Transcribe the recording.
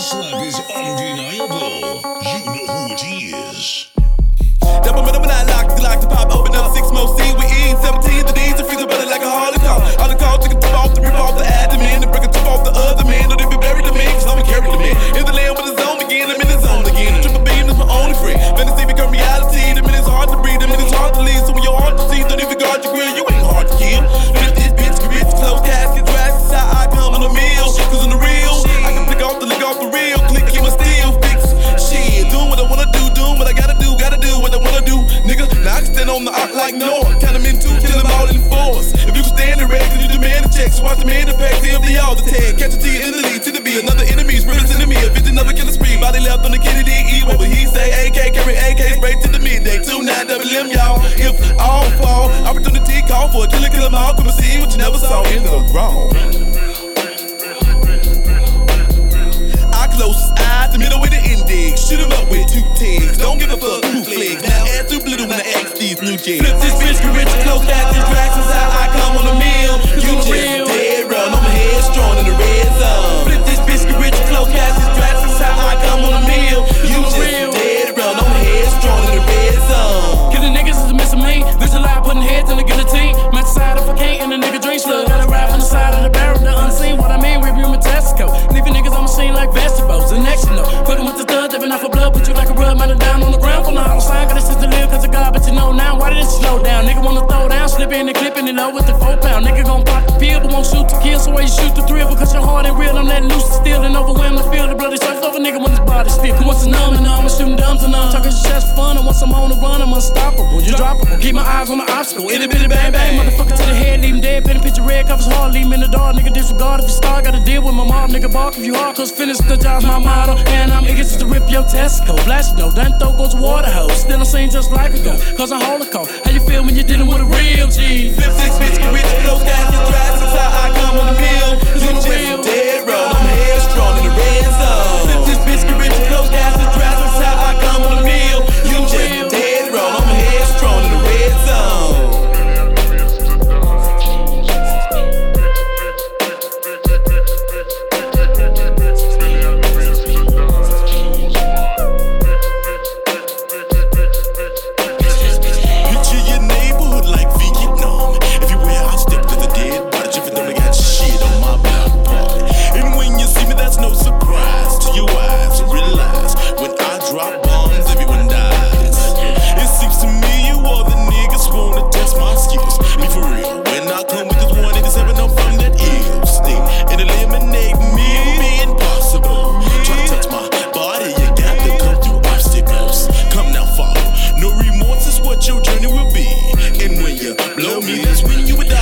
slap is undeniable. You know who it is. That momentum and I lock the pop, open up 6 more C. We eat 17 the D's and freeze better like a holocaust. On the call, take a tip off the rip off the admin and break a tip off the other man. Don't even bury the man, cause I'm carry the man. In the land with the zone begin, I'm in the zone again. The triple beam is my only friend. Fantasy become reality. The minute's hard to breathe, the minute's hard to leave. So when you're hard to see, don't even guard your grill. You ain't hard to kill. Flip this bitch, careers, close casket, dress. That's how I come on the meal. Cause on the real, I can pick off the lick off the real. Click, keep my steel fix. Shit, doing what I wanna do, doing what I gotta do what I wanna do, nigga. Now I can stand on the arc like Noah. Count them in 2 till I'm all in force. If you can stand the rest, then you demand a check. So watch the man impact, TMD all the tag. Catch a T in the lead, to the B. Another enemy's representing me. A vision of a killer spree. Body left on the Kennedy E. What would he say? AK, carry AK, straight to the midday. 29WM, y'all. If all fall, opportunity call for a killer, kill 'em all. Come and see what you never saw in the wrong. Close eyes, the middle with the index. Shoot 'em up with 2 tags. Don't give a fuck who flex. Now add 2 blue when I X these new jigs. Flip this bitch, get rich, close cats and tracks. Is how I come on the meal. You just dead run, I'm headstrong in the red zone. Flip this bitch, get rich, close cats and tracks. Is how I come on the meal. You just dead run, I'm headstrong in the red zone. Cause the niggas is missing me. Visualize putting heads in the guillotine. Match the side if I can't, and the nigga drink slow. Gotta ride from the side of the barrel, the unseen. What I mean, review my Tesco. Leaving niggas on the scene like vegetables. The next you know, fucking with the thugs, living off of blood, put you like a rub, man, down on the ground from the hollow sign. Got a sister live cause of God, but you know now, why did it slow down? Nigga wanna throw down, slip in and clipping it low with the 4 pound. Nigga gon' pop the pill, but won't shoot to kill, so why you shoot the thrill? Because your heart ain't real, I'm letting loose and steal and overwhelm the field. The bloody surface over nigga when his body still. Who wants to numb and numb, I'm shooting dumbs and numb. Talking just for fun, and once I'm on the run, I'm unstoppable. You droppable, keep my eyes on the obstacle. Itty bitty bang bang, motherfucker to the head, leave him dead. Pen and picture red, covers hard, leave him in the dark. Nigga disregard if you start, gotta deal with my mom. Nigga bark if you hard, cause finish the job's my motto. And I'm eager to rip your Tesco. Blast you know, then throw goes water hose. Still I'm saying just like a go, cause I'm holocaust. How you feel when you're dealing with a real G? Flip this bitch, get rich, close cats and tracks. That's how I come on the meal. Cause you just dead run, I'm headstrong in the red zone. Flip this bitch, get rich, close cats and tracks. That's how I come on the meal. You just dead run, I'm headstrong in the red zone. Blow me, that's when you would die.